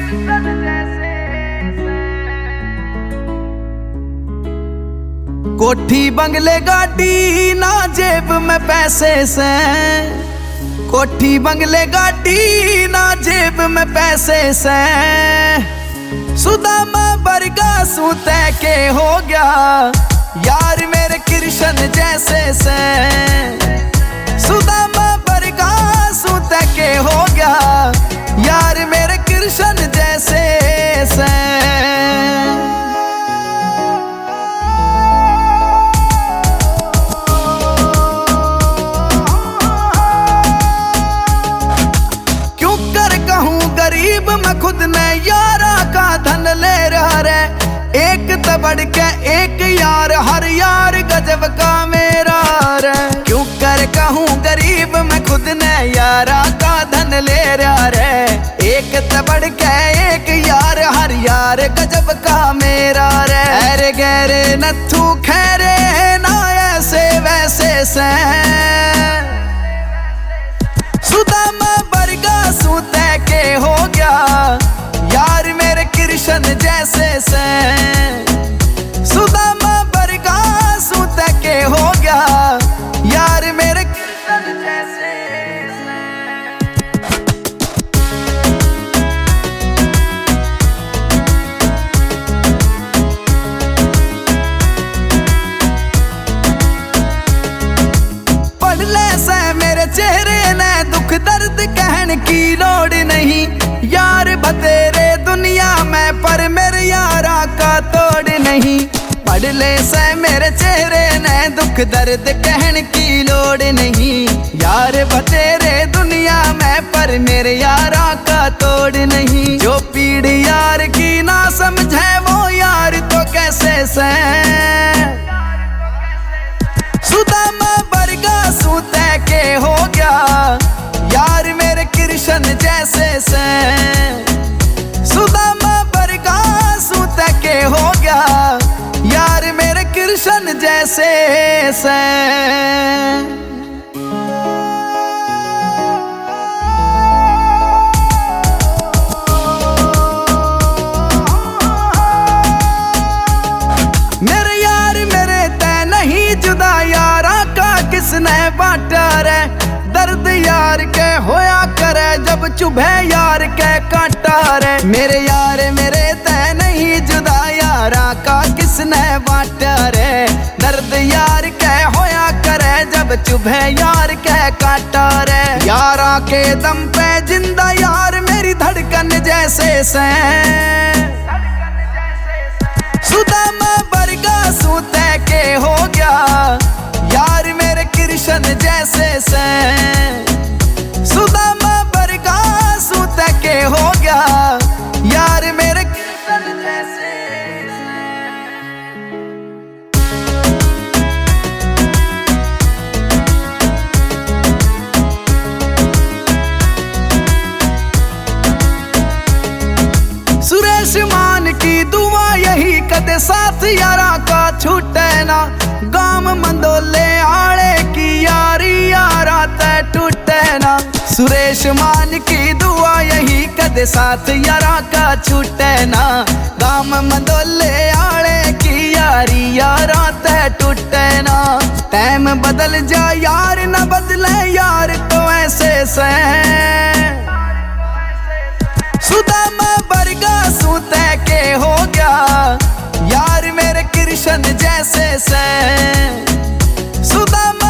कोठी बंगले गाड़ी ना जेब में पैसे से, कोठी बंगले गाड़ी ना जेब में पैसे से, सुदामा बरगा सूते के हो गया यार मेरे कृष्ण जैसे से, सुदामा बरगा सूते के हो गया यार मेरे कृष्ण जैसे से। गरीब मैं खुद ने यारा का धन ले रहा रे, एक तबड़ के एक यार हर यार गजब का मेरा रे। क्यों कर कहूँ गरीब मैं खुद ने यारा का धन ले रहा रे, एक तबड़ के एक यार हर यार गजब का मेरा रे। अरे गहरे नथु खैरे ना ऐसे वैसे से, सुदामा बरगा सूते के हो गया यार मेरे कृष्ण जैसे से, सुदामा बरगा सूते के हो गया यार मेरे कृष्ण जैसे से। पढ़ ले से मेरे चेहरे ने दुख दर्द कहने की लोड़ नहीं, यार बतेरे दुनिया में पर मेरे यारा का तोड़ नहीं। पढ़ ले से मेरे चेहरे ने दुख दर्द कहने की लोड़ नहीं, यार बतेरे दुनिया में पर मेरे यारा का तोड़ नहीं। जो पीड़ यार की ना समझे वो यार तो कैसे से, सुदामा बरगा सूते के हो गया यार मेरे कृष्ण जैसे से, सुदामा बरगा सूते के हो गया यार मेरे कृष्ण जैसे से। मेरे यार मेरे तय नहीं जुदा यारा का किसने बांटा रे, दर्द यार के होया करे जब चुभे यार के कांटा रे। मेरे यार मेरे तय नहीं जुदा यारा का किसने बांटा रे, दर्द यार के होया करे जब चुभे यार के कांटा रे। यारा के दम पे जिंदा यार मेरी धड़कन जैसे से, सुदामा बरगा सूते के हो गया यार मेरे कृष्ण जैसे से, सुदामा बरगा सूते के हो गया यार मेरे कृष्ण जैसे से। सुरेश मान की दुआ यही कदे साथ यारा का छूटे ना, गाम मंदोले आड़े की यारी यारा तय टूटे ना। सुरेश मान की दुआ यही कदे साथ यारा का छूटे ना, गाम मंदोले आड़े की यारी यारा तय टूटे ना। टाइम बदल जा यार न बदले यार तो ऐसे से, सुदामा बरगा सूते के हो गया यार मेरे कृष्ण जैसे से, सुदामा